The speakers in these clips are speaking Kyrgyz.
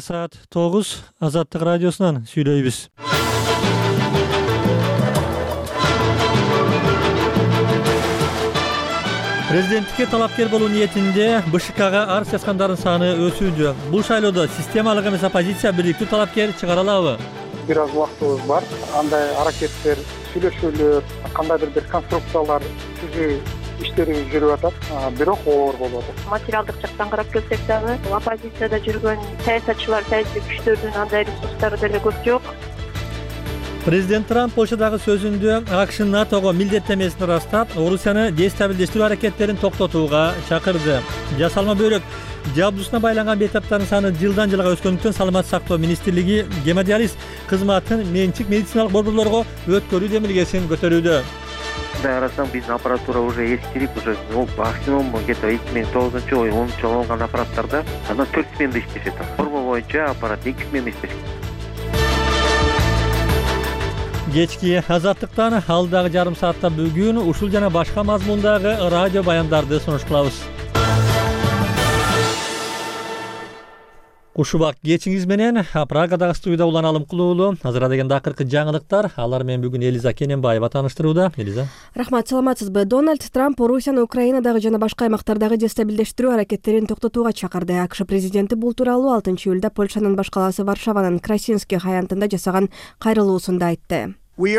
Кечки саат 9 Азаттык радиосунан сүйлөйбүз. Президенттикке талапкер болуу ниетинде БШКга арыз жазгандардын саны өсүүдө. Бул шайлоодо системалык эмес оппозиция бириктүү талапкер чыгара алабы? Бир аз убактыбыз бар. Андай аракеттер, сүйлөшүүлөр, кандайдыр бир конструкциялар түзүү иштери жүрүп атат, бирок оор болуп атат. Материалдык жактан карап келсек дагы оппозицияда жүргөн саясатчылар, саясий күчтөрдүн андай ресурстары деле көп жок. Президент Трамп Польшадагы сөзүндө АКШнын НАТОго милдеттемесин ырастап, Орусияны дестабилдештирүү аракеттерин токтотууга чакырды. Жасалма бөлөк диабетусуна байланган бейтаптардын саны жылдан жылга өскөндүктөн Саламаттык сактоо министрлиги гемодиализ кызматын менчик медициналык борборлорго өткөрүү демилгесин көтөрүүдө. Да, карасаң биздин аппаратура уже эскирип, уже максимум где-то 2009-жыл, 10-жыл алынган аппараттарда андан 4 смена иштешет. Форма боюнча аппарат 2 смена иштешет. Кечки Азаттыктан алдагы жарым саатта бүгүн ушул жана башка мазмундагы радио баяндарды сунуш кылабыз. Кушубак кечиңиз менен Прагадагы студияда Улан Алымкулуулу. Азыр дегенде акыркы жаңылыктар. Алар менен бүгүн Элиза Кененбаева тааныштырууда. Элиза. Рахмат, саламатсызбы? Дональд Трамп Орусияны Украинадагы жана башка аймактардагы дестабилдештирүү аракеттерин токтотууга чакырды. АКШ президенти бул тууралуу 6-июлда Польшанын баш калаасы Варшаванын Красинский аянтында жасаган кайрылуусунда айтты.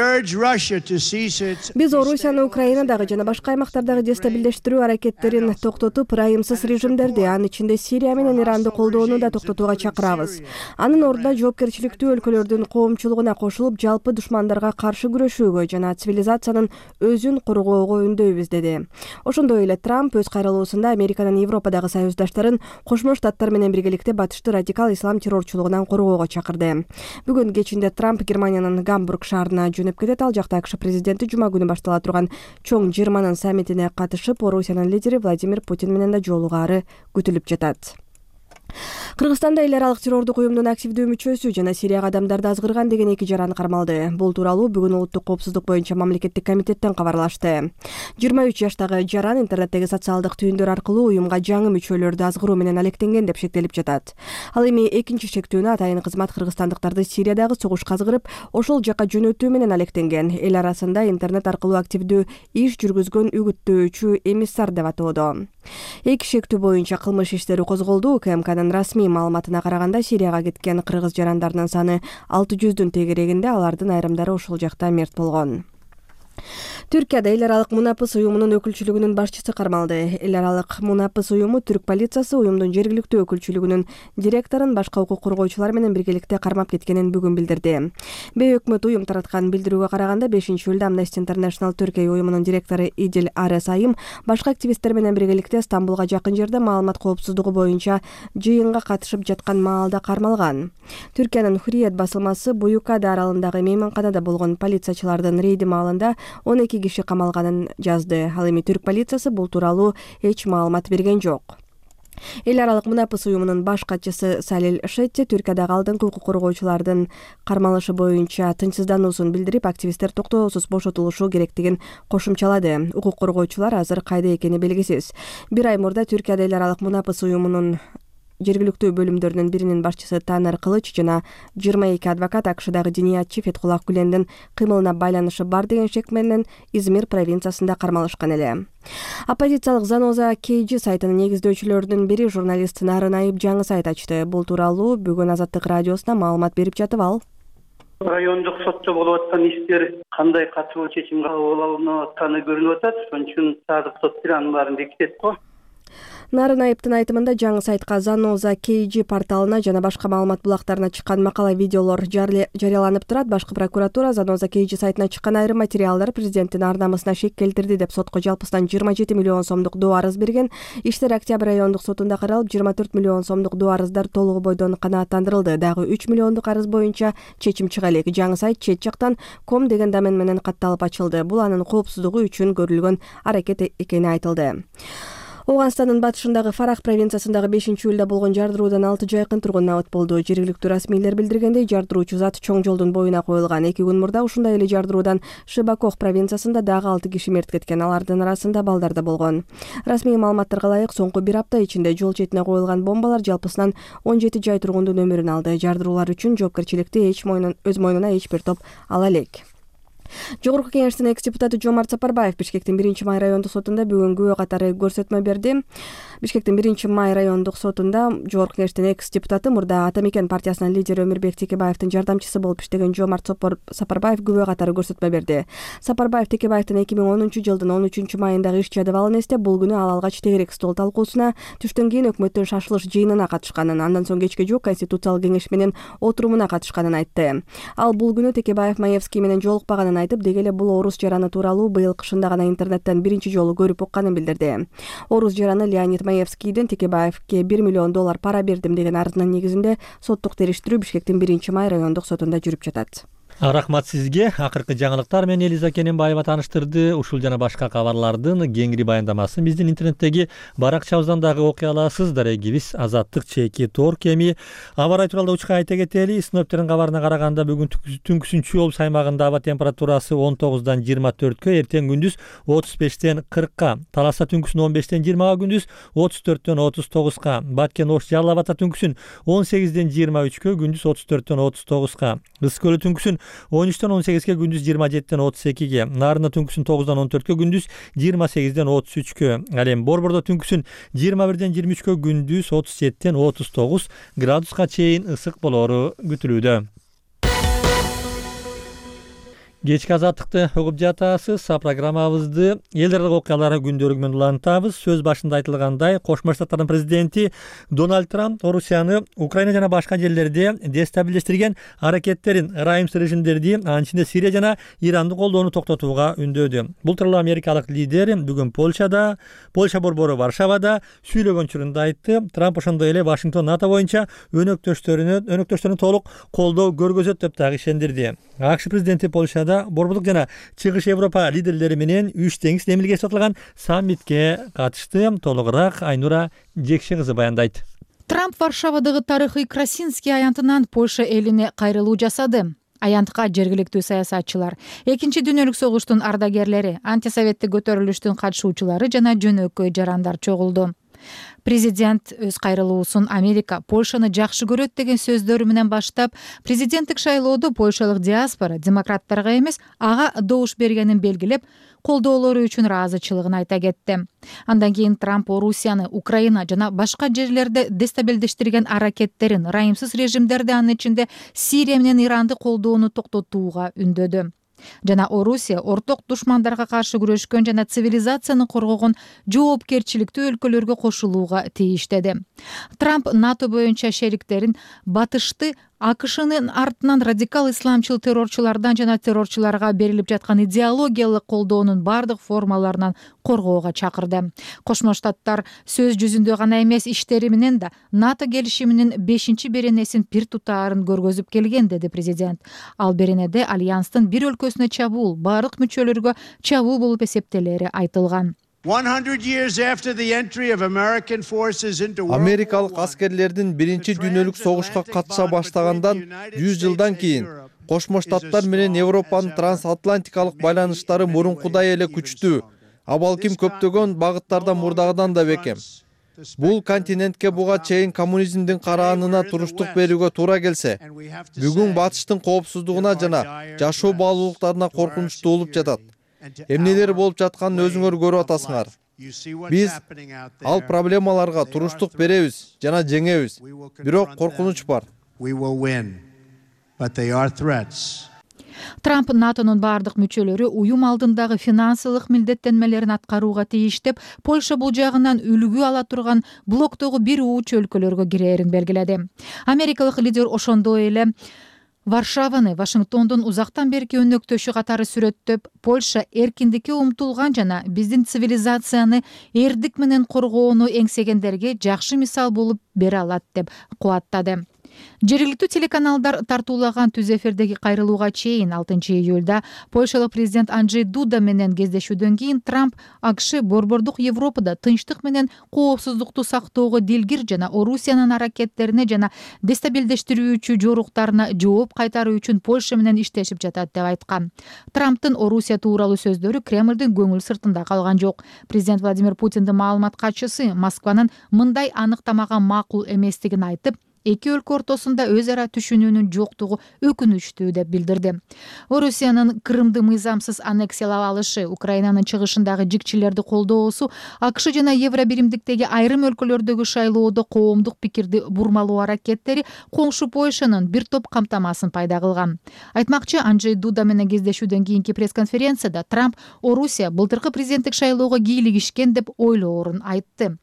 Биз Орусияны Украинадагы жана башка аймактардагы дестабилдештирүү аракеттерин токтотуп, ырайымсыз режимдерди, анын ичинде Сирия менен Иранды колдоону да токтотууга чакырабыз. Анын ордуна жоопкерчиликтүү өлкөлөрдүн коомчулугуна кошулуп, жалпы душмандарга каршы күрөшүүгө жана цивилизациянын өзүн коргоого үндөйбүз, деди. Ошондой эле Трамп өз кайрылуусунда Американын Европадагы союздаштарын Кошмо Штаттар менен биргеликте батышты радикал ислам террорчулугунан коргоого чакырды. Бүгүн кечинде Трамп Германиянын Гамбург шаарына жөнөп кетет. Ал жакта АКШ президенти жума күнү баштала турган чоң 20 саммитине катышып, Орусиянын лидери Владимир Путин менен да жолугаары күтүлүп жатат. Кыргызстанда эл аралык террордук уюмдун активдүү мүчөсү жана Сирияга адамдарды азгырган деген 2 жаран кармалды. Бул тууралуу бүгүн улуттук коопсуздук боюнча мамлекеттик комитеттен кабарлашты. 23 жаштагы жаран интернеттеги социалдык түйүндөр аркылуу уюмга жаңы мүчөлөрдү азгыруу менен алектенген деп шектелип жатат. Ал эми экинчи шектүүнү атайын кызмат кыргызстандыктарды Сириядагы согушка азгырып, ошол жака жөнөтүү менен алектенген. Эл арасында интернет аркылуу активдүү иш жүргүзгөн үгүттөөчү эмиссар деп атоодо. 2 шектүү боюнча кылмыш иштери козголду. УКМКнын расмий маалыматына караганда Сирияга кеткен кыргыз жарандарынын саны 600-дүн тегерегинде, алардын айрымдары ошол жакта мерт болгон. Түркияда эл аралык Мунапыс уюмунун өкүлчүлүгүнүн башчысы кармалды. Эл аралык Мунапыс уюму түрк полициясы уюмдун жергиликтүү өкүлчүлүгүнүн директорун башка укук коргоочулар менен биргеликте кармап кеткенин бүгүн билдирди. Бейөкмөт уюм тараткан билдирүүгө караганда 5-июлда Amnesty International Түркия уюмунун директору Идил Арес Айым башка активисттер менен биргеликте Стамбулга жакын жерде маалымат коопсуздугу боюнча жыйынга катышып жаткан маалда кармалган. Түркиянын Hurriyet басылмасы Буюкада аралындагы мейманканада болгон полициячылардын рейди маалында 12 киши камалганын жазды. Ал эми түрк полициясы бул тууралуу эч маалымат берген жок. Эл аралык Мунапыс уюмунун баш катчысы Салил Шетти Түркиядагы алдыңкы укук коргоочулардын кармалышы боюнча тынчсыздануусун билдирип, активисттер токтоосуз бошотулушу керектигин кошумчалады. Укук коргоочулар азыр кайда экени белгисиз. 1 ай мурда Түркияда эл аралык Мунапыс уюмунун жергиликтүү бөлүмдөрүнүн биринин башчысы Танер Кылыч жана 22 адвокат АКШдагы диниятчы Фетхуллах Гүлендин кыймылына байланышы бар деген шек менен Измир провинциясында кармалышкан эле. Оппозициялык Заноза KG сайтынын негиздөөчүлөрүнүн бири журналист Нарын Айып жаңы сайт ачты. Бул тууралуу бүгүн Азаттык радиосуна маалымат берип жатып ал. Райондук сотто болуп аткан иштер кандай катуу чечим кабыл алынып атканы көрүнүп атат. Ошон үчүн саадык сот анын баарын бекитет го. Нарын Айыптын айтымында жаңы сайтка Заноза KG порталына жана башка маалымат булактарына чыккан макала видеолор жарыяланып турат. Башкы прокуратура Заноза KG сайтына чыккан айрым материалдар президенттин ар намысына шек келтирди деп сотко жалпысынан 27 миллион сомдук доо арыз берген. Иштер Октябрь райондук сотунда каралып, 24 миллион сомдук доо арыздар толугу бойдон канааттандырылды. Дагы 3 миллиондук арыз боюнча чечим чыга элек. Жаңы сайт чет жактан com деген домен менен катталып ачылды. Бул анын коопсуздугу үчүн көрүлгөн аракет экени айтылды. Ооганстандын батышындагы Фарах провинциясындагы 5-июлда болгон жардыруудан 6 жайкын тургун абат болду. Жергиликтүү расмийлер билдиргендей, жардыруучу зат чоң жолдун боюна коюлган. 2 күн мурда ушундай эле жардыруудан Шибакох провинциясында дагы 6 киши мерт кеткен. Алардын арасында балдар да болгон. Расмий маалыматтарга ылайык, соңку 1 апта ичинде жол четине коюлган бомбалар жалпысынан 17 жай тургундун өмүрүн алды. Жардыруулар үчүн жоопкерчиликти өз мойнуна эч бир топ ала элек. Жогорку кеңештин экс-депутаты Жомарт Сапарбаев Бишкектин 1-май райондук сотунда бүгүн күбө катары көрсөтмө берди. Бишкектин 1-май райондук сотунда Жогорку кеңештин экс-депутаты мурда Ата Мекен партиясынын лидери Өмүрбек Текебаевдин жардамчысы болуп иштеген Жомарт Сапарбаев күбө катары көрсөтмө берди. Сапарбаев Текебаевдин 2010-жылдын 13-майындагы иш жадыбалын эстеп, бул күнү ал алгач тегерек стол талкуусуна түштөн кийин өкмөттүн шашылыш жыйынына катышканын, андан соң кечке жуук Конституциялык кеңеш менен отурумуна катышканын айтты. Ал бул күнү Текебаев Маевский менен жолукпаганын айтып, деги эле бул орус жараны тууралуу быйыл кышында гана интернеттен биринчи жолу көрүп укканын билдирди. Орус жараны Леонид Маевскийдин Текебаевке $1 миллион пара бердим деген арызынын негизинде соттук териштирүү Бишкектин 1-май райондук сотунда жүрүп жатат. Рахмат сизге. Акыркы жаңылыктар менен Элиза Кененбаева тааныштырды. Ушул жана башка кабарлардын кеңири баяндамасын биздин интернеттеги баракчабыздан дагы окуй аласыз. Дарегибиз Азаттык @tor.km. Аба ырайы тууралуу учка айта кетели. Синоптиктердин кабарына караганда бүгүн түнкүсүнчү облус аймагында аба температурасы 19-дан 24-кө, эртең күндүз 35-тен 40-ка, Таласа түнкүсүн 15-тен 20-га, күндүз 34-тен 39-ка, Баткен Ош Жалал Абада түнкүсүн 18-ден 23-кө, күндүз 34-тен 39-ка, Ыс көлү түнкүсүн 13-тен 18-ке, күндүз 27-тен 32-ге, Нарына түнкүсүн 9-дан 14-кө, күндүз 28-ден 33-кө, ал эми Борбордо түнкүсүн 21-ден 23-кө, күндүз 37-тен 39 градуска чейин ысык болору күтүлүүдө. Кечки азаттыкты угуп жатасыз. Программабызды эл аралык окуялар күндөрү менен улантабыз. Сөз башында айтылгандай, Кошмо Штаттардын президенти Дональд Трамп Орусияны Украина жана башка жерлерде дестабилдештирген аракеттерин, ырайымсыз режимдерди, анчинде Сирия жана Иранды колдоону токтотууга үндөдү. Бул тууралуу америкалык лидер бүгүн Польша борбору Варшавада сүйлөгөн учурунда айтты. Трамп ошондой эле Вашингтон НАТО боюнча өнөктөштөрүнө толук колдоо көргөзөт деп дагы ишендирди. АКШ президенти Польшада Борбордук жана Чыгыш Европа лидерлери менен 3 деңиз демилге сатылган саммитке катышты. Толугураак Айнура Жекши кызы баяндайт. Трамп Варшавадагы тарыхый Красинский аянтынан Польша элине кайрылуу жасады. Аянтка жергиликтүү саясатчылар, Экинчи дүйнөлүк согуштун ардагерлери, антисоветтик көтөрүлүштүн катышуучулары жана жөнөкөй жарандар чогулду. Президент өз кайрылуусун Америка Польшаны жакшы көрөт деген сөздөрү менен баштап, президенттик шайлоодо польшалык диаспора демократтарга эмес, ага добуш бергенин белгилеп, колдоолору үчүн ыраазычылыгын айта кетти. Андан кийин Трамп Орусияны Украина жана башка жерлерде дестабилдештирген аракеттерин, ырайымсыз режимдерди, анын ичинде Сирия менен Иранды колдоону токтотууга үндөдү. Жана Орусия орток душмандарга каршы күрөшкөн жана цивилизацияны коргогон жоопкерчиликтүү өлкөлөргө кошулууга тийиштеди. Трамп НАТО боюнча шериктерин батышты АКШнын артынан радикал исламчыл террорчулардан жана террорчуларга берилип жаткан идеологиялык колдоонун бардык формаларынан коргоого чакырды. Кошмо Штаттар сөз жүзүндө гана эмес, иштери менен да НАТО келишиминин 5-беренесин пир тутаарын көргөзүп келген, деди президент. Ал беренеде альянстын бир өлкөсүнө чабуул бардык мүчөлөргө чабуул болуп эсептелери айтылган. Америкалык аскерлердин биринчи дүйнөлүк согушка катыша баштагандан 100 жылдан кийин Кошмо Штаттар менен Европанын трансатлантикалык байланыштары мурункудай эле күчтүү, а балким көптөгөн багыттарда мурдагыдан да бекем. Бул континентке буга чейин коммунизмдин караанына туруштук берүүгө туура келсе, бүгүн батыштын коопсуздугуна жана жашоо баалуулуктарына коркунучтуу болуп жатат. Эмнелер болуп жатканын өзүңөр көрүп атасыңар. Биз ал проблемаларга туруштук беребиз жана жеңебиз. Бирок коркунуч бар. Трамп НАТОнун бардык мүчөлөрү уюм алдындагы финансылык милдеттенмелерин аткарууга тийиш деп, Польша бул жагынан үлгү ала турган блоктогу бир ууч өлкөлөргө кирээрин белгиледи. Америкалык лидер ошондой эле Варшаваны Вашингтондун узактан берки өнөктөшү катары сүрөттөп, Польша эркиндикке умтулган жана биздин цивилизацияны эрдик менен коргоону эңсегендерге жакшы мисал болуп бере алат деп кубаттады. Жергиликтүү телеканалдар тартуулаган түз эфирдеги кайрылууга чейин 6-июлда Польшалык президент Анджей Дуда менен кездешүүдөн кийин Трамп АКШ борбордук Европада тынчтык менен коопсуздукту сактоого дилгир жана Орусиянын аракеттерине жана дестабилдештирүүчү жоруктарына жооп кайтаруу үчүн Польша менен иштешип жатат деп айткан. Трамптын Орусия тууралуу сөздөрү Кремлдин көңүл сыртында калган жок. Президент Владимир Путиндин маалымат катчысы Москванын мындай аныктамага макул эместигин айтып, эки өлкө ортосунда өз ара түшүнүүнүн жоктугу өкүнүчтүү деп билдирди. Орусиянын Крымды мыйзамсыз аннексиялап алышы, Украинанын чыгышындагы жикчилерди колдоосу, АКШ жана Евробиримдиктеги айрым өлкөлөрдөгү шайлоодо коомдук пикирди бурмалоо аракеттери коңшу Польшанын бир топ камтамасын пайда кылган. Айтмакчы, Анджей Дуда менен кездешүүдөн кийинки пресс-конференцияда Трамп Орусия былтыркы президенттик шайлоого кийлигишкен деп ойлоорун айтты.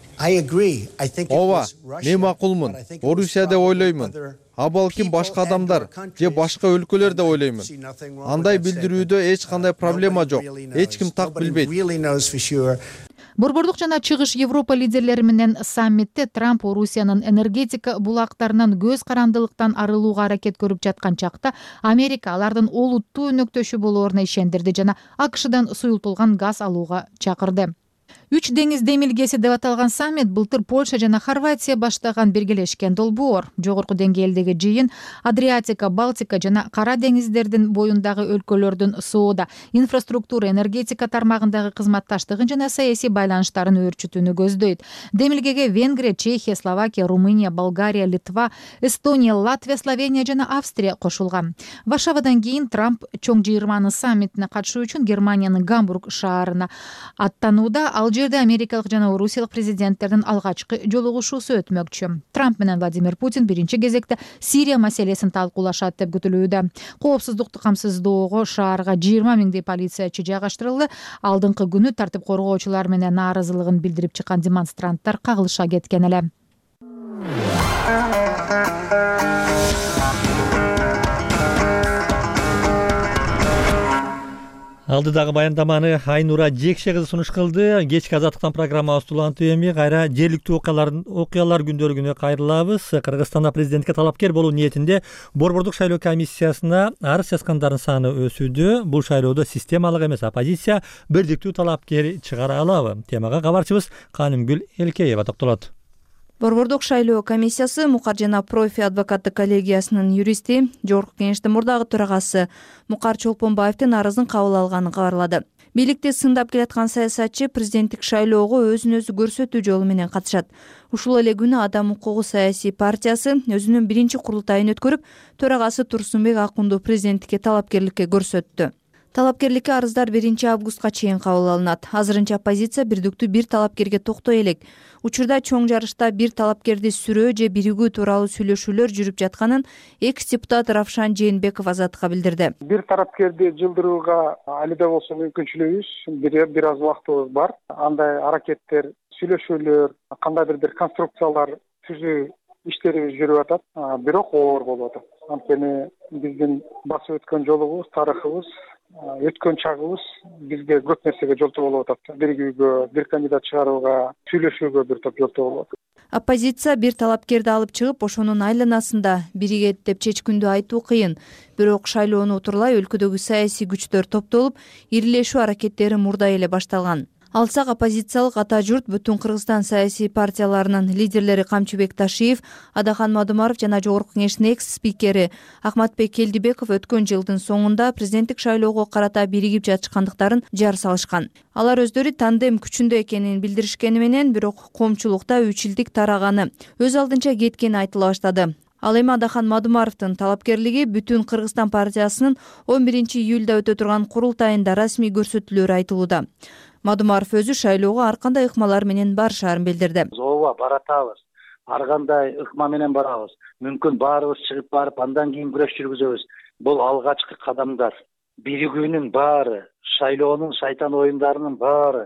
Ооба, мен макулмун. Орусия деп ойлоймун. А балким башка адамдар же башка өлкөлөр деп ойлоймун. Андай билдирүүдө эч кандай проблема жок. Эч ким так билбейт. Борбордук жана чыгыш Европа лидерлери менен саммитте Трамп Орусиянын энергетика булактарынан көз карандылыктан арылууга аракет көрүп жаткан чакта Америка алардын олуттуу өнөктөшү болооруна ишендирди жана АКШдан суюлтулган газ алууга чакырды. Үч деңиз демилгеси деп аталган саммит былтыр Польша жана Хорватия баштаган биргелешкен долбоор. Жогорку деңгээлдеги жыйын Адриатика, Балтика жана Кара деңиздердин боюндагы өлкөлөрдүн соода, инфраструктура, энергетика тармагындагы кызматташтыгын жана саясий байланыштарын өөрчүтүүнү көздөйт. Демилгеге Венгрия, Чехия, Словакия, Румыния, Болгария, Литва, Эстония, Латвия, Словения жана Австрия кошулган. Варшавадан кийин Трамп чоң жыйырманын саммитине катышуу үчүн Германиянын Гамбург шаарына аттанууда. Ал жерде америкалык жана орусиялык президенттердин алгачкы жолугушуусу өтмөкчү. Трамп менен Владимир Путин биринчи кезекте Сирия маселесин талкуулашат деп күтүлүүдө. Коопсуздукту камсыздоого шаарга 20 миңдей полициячы жайгаштырылды. Алдыңкы күнү тартип коргоочулар менен нааразылыгын билдирип чыккан демонстранттар кагылыша кеткен эле. Алдыдагы баяндаманы Айнура Жекше кызы сунуш кылды. Кечки азаттыктан программабызды улантып эми кайра жергиликтүү окуялар күндөлүгүнө кайрылабыз. Кыргызстанда президентке талапкер болуу ниетинде борбордук шайлоо комиссиясына арыз жазгандардын саны өсүүдө. Бул шайлоодо системалык эмес оппозиция бирдиктүү талапкер чыгара алабы? Темага кабарчыбыз Канымгүл Элкеева токтолот. Борбордук шайлоо комиссиясы Мукар жана профи адвокаттык коллегиясынын юристи, Жогорку Кеңештин мурдагы төрагасы Мукар Чолпонбаевдин арызын кабыл алганын кабарлады. Бийликти сындап келаткан саясатчы президенттик шайлоого өзүн өзү көрсөтүү жолу менен катышат. Ушул эле күнү Адам укугу саясий партиясы өзүнүн биринчи курултайын өткөрүп, төрагасы Турсунбек Акунду президенттикке талапкерликке көрсөттү. Талапкерликке арыздар 1-августка чейин кабыл алынат. Азырынча оппозиция бирдиктүү бир талапкерге токтой элек. Учурда чоң жарышта бир талапкерди сүрөө же биригүү тууралуу сүйлөшүүлөр жүрүп жатканын экс-депутат Равшан Жээнбеков Азаттыкка билдирди. Бир тарапкерди жылдырууга али да болсо мүмкүнчүлүгүбүз, бир аз убактыбыз бар. Андай аракеттер, сүйлөшүүлөр, кандайдыр бир конструкциялар түзүү иштерибиз жүрүп атат, бирок оор болуп атат. Анткени биздин басып өткөн жолубуз, тарыхыбыз, өткөн чагыбыз бизге көп нерсеге жолтоо болуп атат. Биригүүгө, бир кандидат чыгарууга, сүйлөшүүгө бир топ жолтоо болуп атат. Оппозиция бир талапкерди алып чыгып, ошонун айланасында биригет деп чечкиндүү айтуу кыйын. Бирок шайлоону утурлай өлкөдөгү саясий күчтөр топтолуп, ирилешүү аракеттери мурда эле башталган. Алсак оппозициялык ата журт Бүтүн Кыргызстан саясий партияларынын лидерлери Камчыбек Ташиев, Адахан Мадумаров жана Жогорку Кеңештин экс-спикери Акматбек Келдибеков өткөн жылдын соңунда президенттик шайлоого карата биригип жатышкандыктарын жар салышкан. Алар өздөрү тандем күчүндө экенин билдиришкени менен, бирок коомчулукта үчилдик тараганы, өз алдынча кеткени айтыла баштады. Ал эми Адахан Мадумаровдун талапкерлиги Бүтүн Кыргызстан партиясынын 11-июлда өтө турган курултайында расмий көрсөтүлөөрү айтылууда. Мадумаров өзү шайлоого ар кандай ыкмалар менен барышаарын билдирди. Ооба, баратабыз. Ар кандай ыкма менен барабыз. Мүмкүн баарыбыз чыгып барып, андан кийин күрөш жүргүзөбүз. Бул алгачкы кадамдар. Биригүүнүн баары, шайлоонун шайтан оюндарынын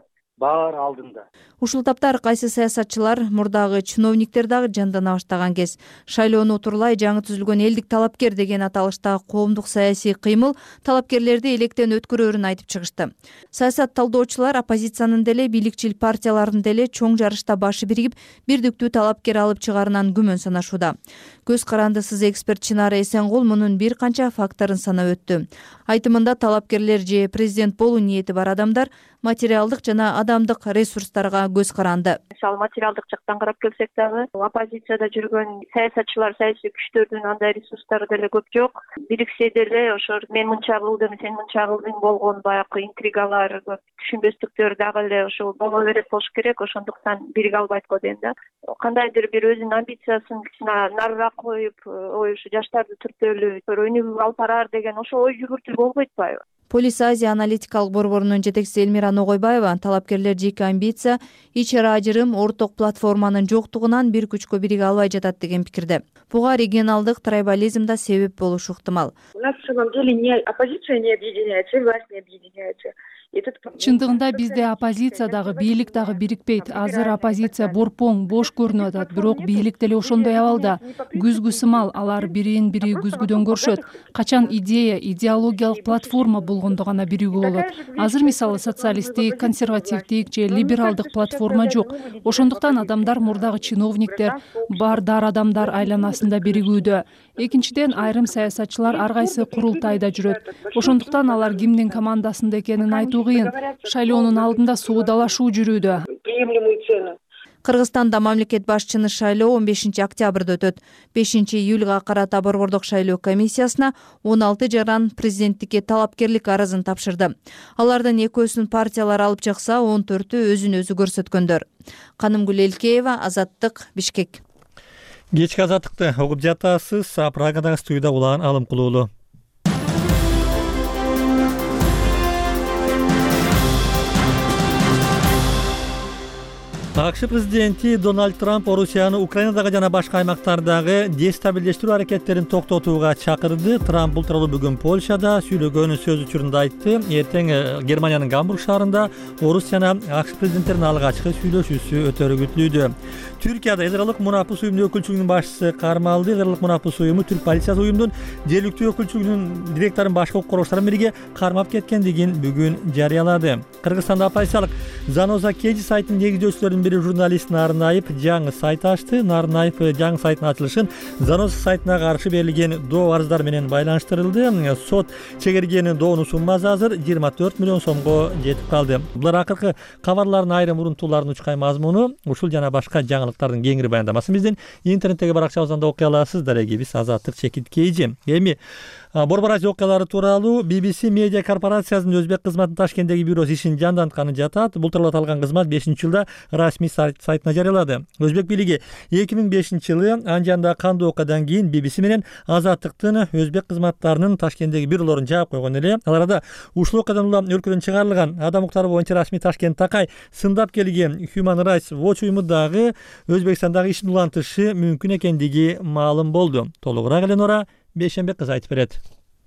баары алдында. Ушул тапта ар кайсы саясатчылар, мурдагы чиновниктер дагы жандана баштаган кез. Шайлоону утурлай жаңы түзүлгөн элдик талапкер деген аталыштагы коомдук саясий кыймыл талапкерлерди электен өткөрөөрүн айтып чыгышты. Саясат талдоочулар оппозициянын деле, бийликчил партиялардын деле чоң жарышта башы биригип, бирдиктүү талапкер алып чыгаарынан күмөн санашууда. Көз карандысыз эксперт Чынара Эсенгул мунун бир канча факторун санап өттү. Айтымында талапкерлер же президент болуу ниети бар адамдар материалдык жана адамдык ресурстарга көз каранды. Мисалы материалдык жактан карап келсек дагы, оппозицияда жүргөн саясатчылар, саясий күчтөрдүн андай ресурстары деле көп жок. Бириксе деле ошо мен мынча кылдым, сен мынча кылдың болгон баягы интригалар, түшүнбөстүктөр дагы эле ошол боло берет болуш керек. Ошондуктан бириге албайт го дейм да. Кандайдыр бир өзүнүн амбициясын кичине нарыраак коюп, ой ушу жаштарды түртөлүп, өнүгүүгө алып бараар деген ошол ой жүгүртүү болбойт атпайбы? Полис Азия аналитикалык борборунун жетекчиси Элмира Ногойбаева талапкерлер жеке амбиция, ич ара ажырым, орток платформанын жоктугунан бир күчкө бириге албай жатат деген пикирде. Буга регионалдык трайбализм да себеп болушу ыктымал. У нас в самом деле не оппозиция не объединяется, власть не объединяется. Чындыгында бизде оппозиция дагы, бийлик дагы бирикпейт. Азыр оппозиция борпоң, бош көрүнүп атат, бирок бийлик деле ошондой абалда. Күзгү сымал, алар бирин бири күзгүдөн көрүшөт. Качан идея, идеологиялык платформа болгондо гана биригүү болот. Азыр мисалы социалисттик, консервативдик же либералдык платформа жок. Ошондуктан адамдар мурдагы чиновниктер, бардар адамдар айланасында биригүүдө. Экинчиден, айрым саясатчылар ар кайсы курултайда жүрөт. Ошондуктан алар кимдин командасында экенин айтуу кыйын. Шайлоонун алдында соодалашуу жүрүүдө. Кыргызстанда мамлекет башчыны шайлоо 15 октябрда өтөт. 5 июлга карата борбордук шайлоо комиссиясына 16 жаран президенттикке талапкерлик арызын тапшырды. Алардын экөөсүн партиялар алып чыкса, 14-ü өзүн өзү көрсөткөндөр. Канымгүл Элкеева, Азаттык, Бишкек. Кечки азаттыкты угуп жатасыз. Прагадагы студияда Улан Алымкулуулу. АКШ президенти Дональд Трамп Орусияны Украинадагы жана башка аймактардагы дестабилдештирүү аракеттерин токтотууга чакырды. Трамп бул тууралуу бүгүн Польшада сүйлөгөн сөз учурунда айтты. Эртең Германиянын Гамбург шаарында Орус жана АКШ президенттеринин алгачкы сүйлөшүүсү өтөрү күтүлүүдө. Түркияда Ыйгырылык Мунапус уюмунун өкүлчүлүгүнүн башчысы кармалды. Ыйгырылык Мунапус уюму Түрк полициясы уюмунун жергиликтүү өкүлчүлүгүнүн директорун башка укук коргоочулар бирге кармап кеткендигин бүгүн жарыялады. Кыргызстанда оппозициялык Заноза Кеji сайтынын негиздөөчүлөрүнүн бири журналист Нарынаев жаңы сайт ачты. Нарынаев жаңы сайттын ачылышын Заноза сайтына каршы берилген доо арыздар менен байланыштырылды. Сот чегерген доонун суммасы азыр 24 миллион сомго жетип калды. Булар акыркы кабарлардын айрым урунтууларынын учкай мазмуну. Ушул жана башка жаңылыктардын кеңири баяндамасын биздин интернеттеги баракчабыздан окуй аласыз. Дарегибиз Азаттык Чекит Кейжи. Эми Борбор Азия окуялары тууралуу BBC медиа корпорациясынын өзбек кызматынын Ташкенттеги бюросу ишин жандантканы жатат. Бул тууралуу аталган кызмат 5-жылда расмий сайтына жарыялады. Өзбек бийлиги 2005-жылы Анжанда кандуу окуядан кийин BBC менен Азаттыктын өзбек кызматтарынын Ташкенттеги бюролорун жаап койгон эле. Ал арада ушул окуядан улам өлкөдөн чыгарылган адам укуктары боюнча расмий Ташкент такай сындап келген Human Rights Watch уюму дагы Өзбекстандагы ишин улантышы мүмкүн экендиги маалым болду. Толугураак Эленора Бейшенбек кызы айтып берет.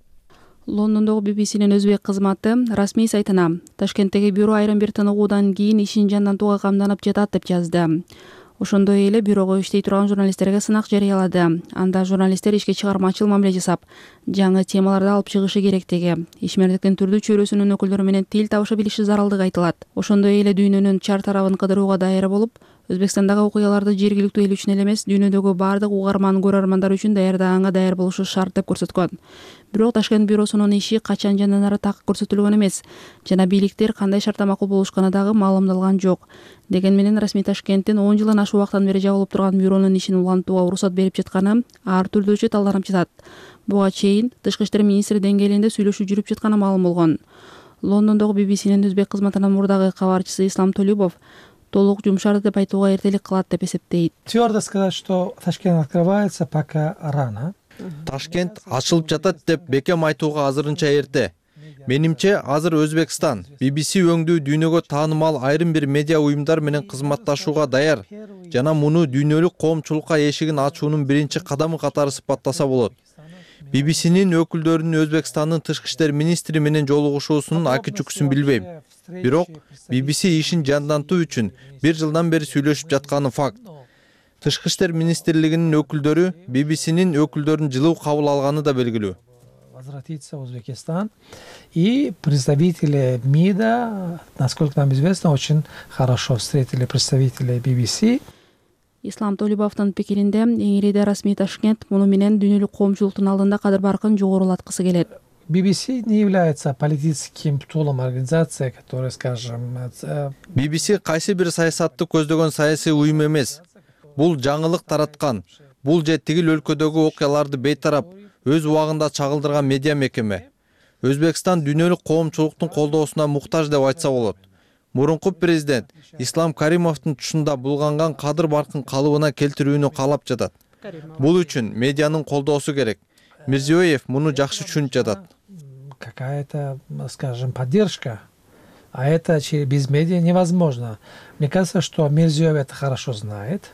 Лондондогу BBC'нин өзбек кызматы расмий сайтына Ташкенттеги бюро айрым бир тыныгуудан кийин ишин жандантууга камданып жатат деп жазды. Ошондой эле бюрого иштей турган журналисттерге сынак жарыялады. Анда журналисттер ишке чыгармачыл мамиле жасап, жаңы темаларды алып чыгышы керектиги, ишмердиктин түрдүү чөйрөсүнүн өкүлдөрү менен тил табыша билиши зарылдыгы айтылат. Ошондой эле дүйнөнүн чар тарабын кыдырууга даяр болуп, Өзбекстандагы окуяларды жергиликтүү эл үчүн эле эмес, дүйнөдөгү бардык угарман көрөрмандар үчүн даярдаганга даяр болушу шарт деп көрсөткөн. Бирок Ташкент бюросунун иши качан жанданары так көрсөтүлгөн эмес жана бийликтер кандай шартта макул болушканы дагы маалымдалган жок. Деген менен расмий Ташкенттин 10 жылдан ашуу убактан бери жабылып турган бюронун ишин улантууга уруксат берип жатканы ар түрдүүчө талданып жатат. Буга чейин Тышкы иштер министри деңгээлинде сүйлөшүү жүрүп жатканы маалым болгон. Лондондогу BBC'нин өзбек кызматынын мурдагы кабарчысы Ислам Толюбов толук жумшарды деп айтууга эртелик кылат деп эсептейт. Твёрдо сказать, что Ташкент открывается, пока рано. Ташкент ачылып жатат деп бекем айтууга азырынча эрте. Менимче азыр Өзбекстан BBC өңдүү дүйнөгө таанымал айрым бир медиа уюмдар менен кызматташууга даяр жана муну дүйнөлүк коомчулукка эшигин ачуунун биринчи кадамы катары сыпаттаса болот. BBC'нин өкүлдөрүнүн Өзбекстандын тышкы иштер министри менен жолугушуусунун аки чүкүсүн билбейм. Бирок BBC ишин жандантуу үчүн 1 жылдан бери сүйлөшүп жатканы факт. Тышкы иштер министрлигинин өкүлдөрү BBC'нин өкүлдөрүн жылуу кабыл алганы да белгилүү. Возвратиться в Узбекистан. И представители МИДа, насколько нам известно, очень хорошо встретили представителей BBC. Ислам Толибовдун пикиринде эң ириде расмий Ташкент муну менен дүйнөлүк коомчулуктун алдында кадыр баркын жогорулаткысы келет. BBC не является политическим тулом организации, которая, скажем... BBC кайсы бир саясатты көздөгөн саясий уюм эмес. Бул жаңылык тараткан, бул же тигил өлкөдөгү окуяларды бейтарап өз убагында чагылдырган медиа мекеме. Өзбекстан дүйнөлүк коомчулуктун колдоосуна муктаж деп айтса болот. Мурунку президент Ислам Каримовдун тушунда булганган кадыр баркын калыбына келтирүүнү каалап жатат. Бул үчүн медианын колдоосу керек. Мирзиёев муну жакшы түшүнүп жатат. Какая-то, скажем, поддержка. А это без медиа невозможно. Мне кажется, что Мирзиёев это хорошо знает.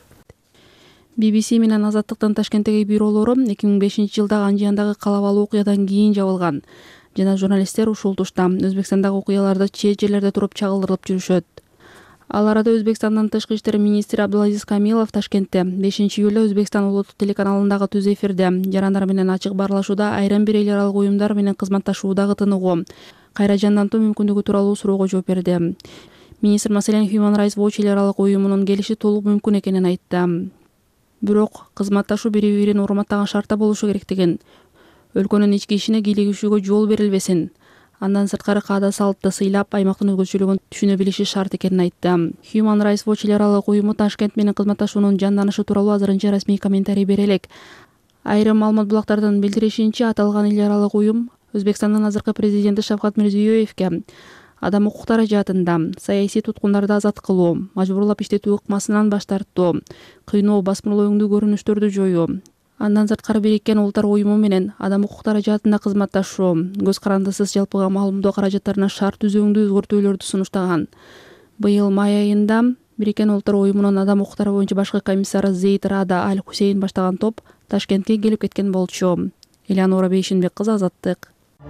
BBC менен Азаттыктын Ташкенттеги бюролору 2005-жылдагы Анжияндагы калабалуу окуядан кийин жабылган. Жана журналисттер ушул тушта Өзбекстандагы окуяларды чет жерлерде туруп чагылдырып жүрүшөт. Ал арада Өзбекстандын тышкы иштер министри Абдулазиз Камилов Ташкентте 5-июлда Өзбекстан улуттук телеканалындагы түз эфирде жарандар менен ачык баарлашууда айрым бир эл аралык уюмдар менен кызматташуудагы тыныгуу, кайра жандантуу мүмкүндүгү тууралуу суроого жооп берди. Министр маселен Human Rights Watch эл аралык уюмунун келиши толук мүмкүн экенин айтты. Бирок кызматташуу бири-бирин урматтаган шартта болушу керектигин, өлкөнүн ички ишине кийлигишүүгө жол берилбесин, андан сырткары каада салтты сыйлап, аймактын өзгөчөлүгүн түшүнө билиши шарт экенин айтты. Human Rights Watch эл аралык уюму Ташкент менен кызматташуунун жанданышы тууралуу азырынча расмий комментарий бере элек. Айрым маалымат булактардын билдиришинче, аталган эл аралык уюм Өзбекстандын азыркы президенти Шавкат Мирзиёевке адам укуктары жаатында саясий туткундарды азат кылуу, мажбурлап иштетүү ыкмасынан баш тартуу, кыйноо, басмырлооңдуу көрүнүштөрдү жоюу, андан сырткары Бириккен Улуттар уюму менен адам укуктары жаатында кызматташуу, көз карандысыз жалпыга маалымдоо каражаттарына шарт түзүүңдүү өзгөртүүлөрдү сунуштаган. Быйыл май айында Бириккен Улуттар уюмунун адам укуктары боюнча башкы комиссары Зейд Рада Аль Хусейн баштаган топ Ташкентке келип кеткен болчу. Элеонора Бейшинбек кызы, Азаттык.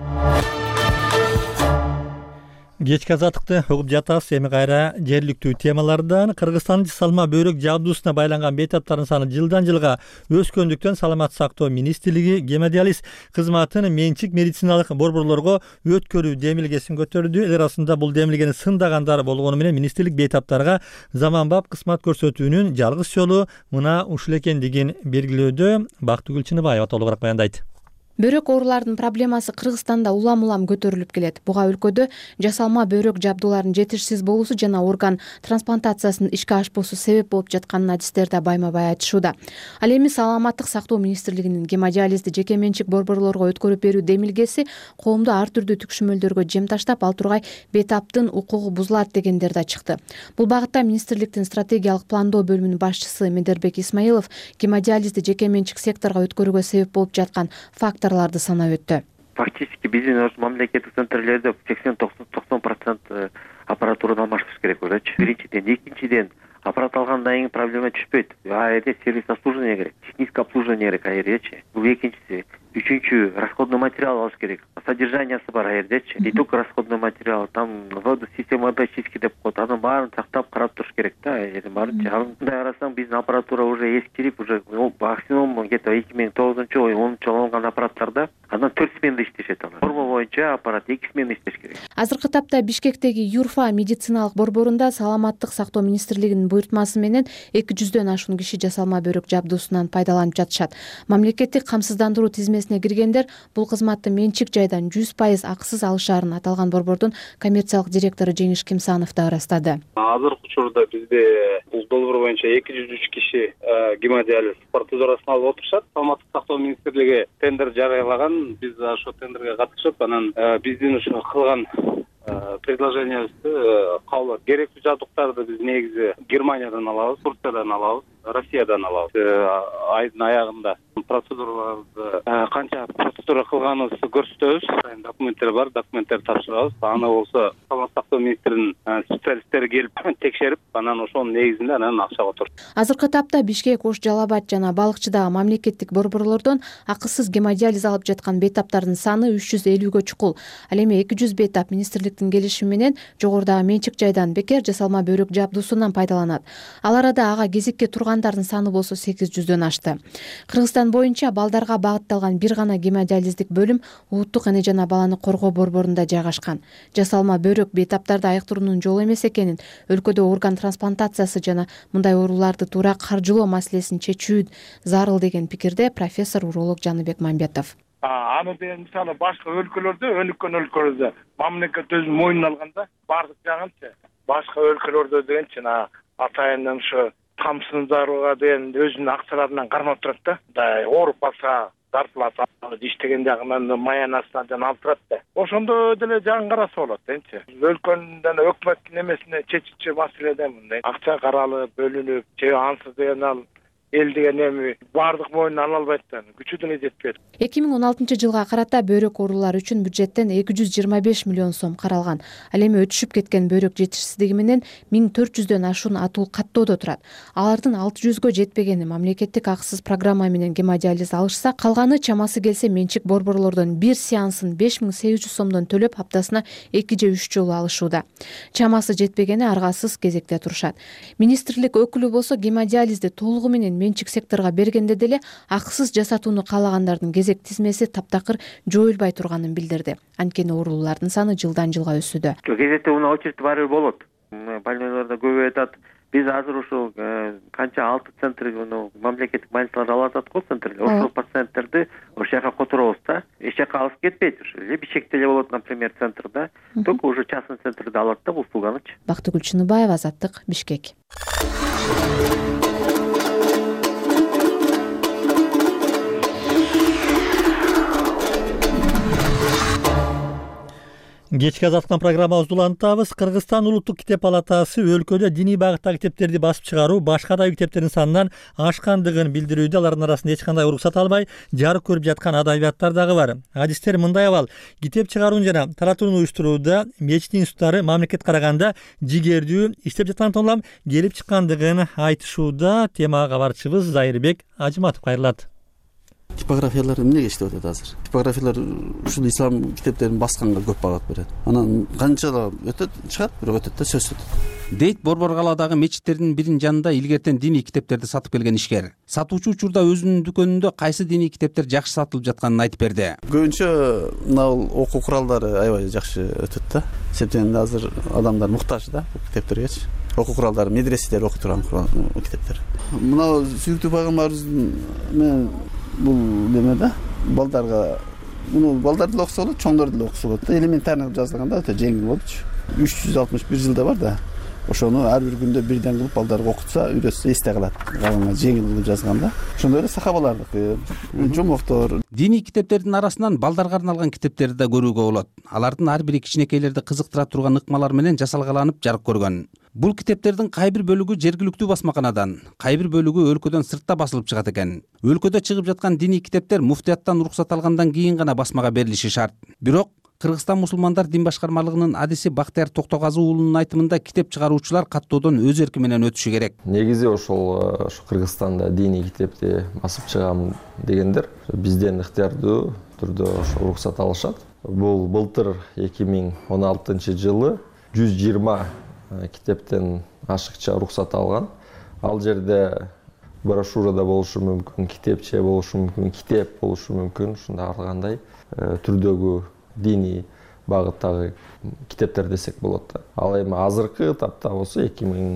Кечки азаттыкты угуп жатабыз. Эми кайра жергиликтүү темалардан. Кыргызстандын салма бөйрөк жабдуусуна байланган бейтаптардын саны жылдан жылга өскөндүктөн Саламаттык сактоо министрлиги гемодиализ кызматын менчик медициналык борборлорго өткөрүү демилгесин көтөрдү. Эл арасында бул демилгени сындагандар болгону менен министрлик бейтаптарга заманбап кызмат көрсөтүүнүн жалгыз жолу мына ушул экендигин белгилөөдө. Бактыгүл Чыныбаева толугураак баяндайт. Бөйрөк ооруларынын проблемасы Кыргызстанда улам-улам көтөрүлүп келет. Буга өлкөдө жасалма бөйрөк жабдууларынын жетишсиз болуусу жана орган трансплантациясынын ишке ашпоосу себеп болуп жатканын адистер да байма-бай айтышууда. Ал эми Саламаттык сактоо министрлигинин гемодиализди жеке менчик борборлорго өткөрүп берүү демилгеси коомду ар түрдүү түкшүмөлдөргө жем таштап, ал тургай бейтаптын укугу бузулат дегендер да чыкты. Бул багытта министрликтин стратегиялык пландоо бөлүмүнүн башчысы Медербек Исмаилов гемодиализди жеке менчик секторго өткөрүүгө себеп болуп жаткан фактор санап өттү. Фактически биздин мамлекеттик центрлерде 80-90% аппаратурадан алмашыбыз керек болчу. Биринчиден, экинчиден аппарат алгандан кийин проблема түшпөйт. Аерде сервис обслуживание керек, техническое обслуживание керек аердечи. Бул экинчиси. Үчүнчү, расходный материал алыш керек. Содержаниясы бар аердечи. Не только расходный материал, там система водочистки деп коет. Анын баарын сактап карап туруш керек да, аердин баарынча. Мындай карасаң биздин аппаратура уже эскирип, уже максимум где-то 2009-жыл, 10-жыл алынган аппараттарда андан 4 смена иштешет алар. Форма боюнча аппарат 2 смена иштеш керек. Азыркы тапта Бишкектеги Юрфа медициналык борборунда Саламаттык сактоо министрлигинин буйртмасы менен 200дөн ашуун киши жасалма бөйрөк жабдуусунан пайдаланып жатышат. Мамлекеттик камсыздандыруу тизмесине киргендер бул кызматты менчик жайдан 100% акысыз алышаарын аталган борбордун коммерциялык директору Жеңиш Кимсанов да ырастады. Азыркы учурда бизде бул долбоор боюнча 203 киши гемодиализ процедурасын алып отурушат. Саламаттык сактоо министрлиги тендер жарыялаган, биз ошол тендерге катышып, анан биздин ушу кылган предложениябызды кабыл алып, керектүү жабдыктарды биз негизи Германиядан алабыз, Турциядан алабыз, Россиядан алабыз. Айдын аягында процедураларды канча процесс процедура кылганыбызды көрсөтөбүз. Документтер бар, документтерди тапшырабыз. Аны болсо саламаттык сактоо министринин специалисттери келип текшерип, анан ошонун негизинде анан акча отур. Азыркы тапта Бишкек, Ош, Жалал Абад жана Балыкчыдагы мамлекеттик борборлордон акысыз гемодиализ алып жаткан бейтаптардын саны 350гө чукул. Ал эми 200 бейтап министрликтин келишими менен жогорудагы менчик жайдан бекер жасалма бөйрөк жабдуусунан пайдаланат. Ал арада ага кезекке тургандардын саны болсо 800дөн ашты. Кыргызстан боюнча балдарга багытталган бир гана гемодиализдик бөлүм улуттук эне жана баланы коргоо борборунда жайгашкан. Жасалма бөйрөк бейтаптарды айыктыруунун жолу эмес экенин, өлкөдө орган трансплантациясы жана мындай ооруларды туура каржылоо маселесин чечүү зарыл деген пикирде профессор уролог Жаныбек Мамбетов. Аны деген мисалы башка өлкөлөрдө, өнүккөн өлкөлөрдө мамлекет өзүнүн мойнуна алганда бардык жагынчы башка өлкөлөрдө дегенчи атайын ушу тамсын зарууга деген өзүнүн акчаларынан кармап турат да. Ооруп калса зарплата иштеген жагынан маянасынан алып турат да. Ошондо деле жагын караса болот дегенчи. Өлкөнүн өкмөттүн эмесине чечүүчү маселеде мындай акча каралып, бөлүнүп, же ансыз деген эл деген эми бардык мойнуна ала албайт да, күчү деле жетпейт. 2016-жылга карата бөйрөк оорулары үчүн бюджеттен 225 миллион сом каралган. Ал эми өтүшүп кеткен бөйрөк жетишсиздиги менен 1400дөн ашуун атуу каттоодо турат. Алардын 600гө жетпегени мамлекеттик акысыз программа менен гемодиализ алышса, калганы чамасы келсе менчик борборлордон бир сеансын 5800 сомдон төлөп аптасына 2 же 3 жолу алышууда. Чамасы жетпегени аргасыз кезекте турушат. Министрлик өкүлү болсо гемодиализди толугу менен менчик секторго бергенде деле акысыз жасатууну каалагандардын кезек тизмеси таптакыр жоюлбай турганын билдирди. Анткени оорулуулардын саны жылдан жылга өсүүдө. Кезекте уна очередь баары болот. Больнияларда көп айтат. Биз азыр ушул канча 6 центр мамлекеттик больницалар алып атат го центрлер. Ошол пациенттерди ошол жака которобуз да. Эч жака алып кетпейт ушу. Бишкекте эле болот, например, центрда. Только уже частный центрде алат да бул услуганычы. Бактыгүл Чыныбаева, Азаттык, Бишкек. Кечки азаттан программабызды улантабыз. Кыргызстан улуттук китеп палатасы өлкөдө диний багыттагы китептерди басып чыгаруу башка да китептердин санынан ашкандыгын билдирүүдө. Алардын арасында эч кандай уруксат албай жарык көрүп жаткан адабияттар дагы бар. Адистер мындай абал: китеп чыгаруун жана таратууну уюштурууда мечит институттары мамлекетке караганда жигердүү иштеп жаткан улам келип чыккандыгын айтышууда. Темага кабарчыбыз Зайырбек Ажыматов кайрылат. Типографиялар эмнеге иштеп атат азыр? Типографиялар ушул ислам китептерин басканга көп багыт берет. Анан канчалап өтөт, чыгат, бирок өтөт да сөзсүз өтөт. Дейт Борбор-Калаадагы мечиттердин биринин жанында илгертен диний китептерди сатып келген ишкер. Сатуучу учурда өзүнүн дүкөнүндө кайсы диний китептер жакшы сатылып жатканын айтып берди. Көбүнчө мына окуу куралдары аябай жакшы өтөт да. Себеби азыр адамдар муктаж да бул китептергечи. Окуу куралдары медреселер окуй турган китептер. Мына сүйүктүү пайгамбарыбыздын мен бул неме да балдарга муну балдар деле окуса болот, чоңдор деле окуса болот да. Элементарный кылып жазылганда өтө жеңил болчу. 361 жылда бар да. Ошону ар бир күндө бирден кылып балдарга окутса, үйрөтсө эсте калат. Калган жеңил кылып жазганда. Ошондой эле сахабалардыкы, жомоктор. Диний китептердин арасынан балдарга арналган китептерди да көрүүгө болот. Алардын ар бири кичинекейлерди кызыктыра турган ыкмалар менен жасалгаланып жарык көргөн. Бул китептердин кай бир бөлүгү жергиликтүү басмаканадан, кай бир бөлүгү өлкөдөн сыртта басылып чыгат экен. Өлкөдө чыгып жаткан диний китептер муфтияттан уруксат алгандан кийин гана басмага берилиши шарт. Бирок Кыргызстан мусулмандар дин башкармалыгынын адиси Бактыяр Токтогазы уулунун айтымында китеп чыгаруучулар каттоодон өз эрки менен өтүшү керек. Негизи ошол Кыргызстанда диний китепти басып чыгам дегендер бизден ыктыярдуу түрдө ошо уруксат алышат. Бул былтыр 2016-жылы 120 китептен ашыкча уруксат алган. Ал жерде брошюрада болушу мүмкүн, китепче болушу мүмкүн, китеп болушу мүмкүн, ушундай ар кандай түрдөгү диний багыттагы китептер десек болот да. Ал эми азыркы тапта болсо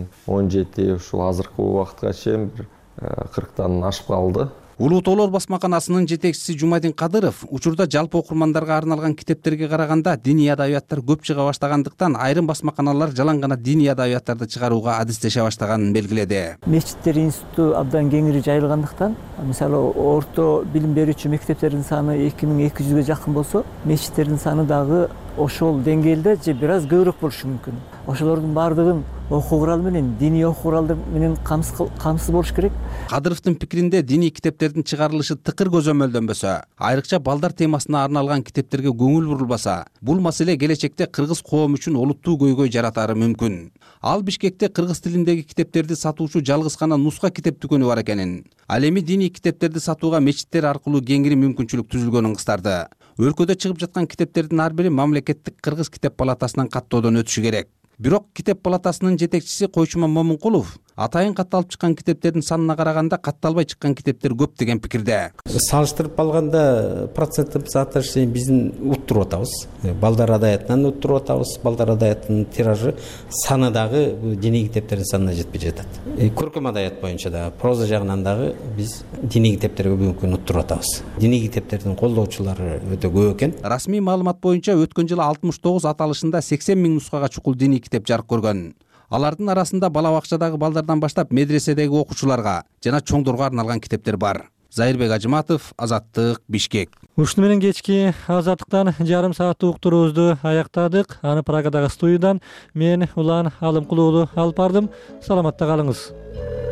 2017 ушул азыркы убакытка чейин 40тан ашып калды. Улуу тоолор басмаканасынын жетекчиси Жумадин Кадыров учурда жалпы окурмандарга арналган китептерге караганда диний адабияттар көп чыга баштагандыктан айрым басмаканалар жалаң гана диний адабияттарды чыгарууга адистеше баштаганын белгиледи. Мечиттер институту абдан кеңири жайылгандыктан, мисалы орто билим берүүчү мектептердин саны 2200ге жакын болсо, мечиттердин саны дагы ошол деңгээлде же бир аз көбүрөөк болушу мүмкүн. Ошолордун баардыгын окуу куралы менен диний окуу куралдар менен камсыз болуш керек. Кадыровдун пикиринде диний китептердин чыгарылышы тыкыр көзөмөлдөнбөсө, айрыкча балдар темасына арналган китептерге көңүл бурулбаса, бул маселе келечекте кыргыз коому үчүн олуттуу көйгөй жаратары мүмкүн. Ал Бишкекте кыргыз тилиндеги китептерди сатуучу жалгыз гана нуска китеп дүкөнү бар экенин, ал эми диний китептерди сатууга мечиттер аркылуу кеңири мүмкүнчүлүк түзүлгөнүн кыстарды. Өлкөдө чыгып жаткан китептердин ар бири мамлекеттик кыргыз китеп палатасынан каттоодон өтүшү керек. Бирок китеп палатасынын жетекчиси Койчуман Момункулов атайын катталып чыккан китептердин санына караганда катталбай чыккан китептер көп деген пикирде. Салыштырып алганда проценттик соотношение биздин уттуруп атабыз. Балдар адаятынан уттуруп атабыз. Балдар адаятынын тиражы саны дагы диний китептердин санына жетпей жатат. Көркөм адаят боюнча да, проза жагынан дагы биз диний китептерге бүгүнкү күнү уттуруп атабыз. Диний китептердин колдоочулары өтө көп экен. Расмий маалымат боюнча өткөн жылы 69 аталышында 80 000 нускага чукул диний китеп жарык көргөн. Алардын арасында бала бакчадагы балдардан баштап медреседеги окуучуларга жана чоңдорго арналган китептер бар. Зайырбек Ажыматов, Азаттык, Бишкек. Ушуну менен кечки Азаттыктан жарым сааттык уктуруубузду аяктадык. Аны Прагадагы студиядан мен Улан Алымкулуу алып бардым. Саламатта калыңыз.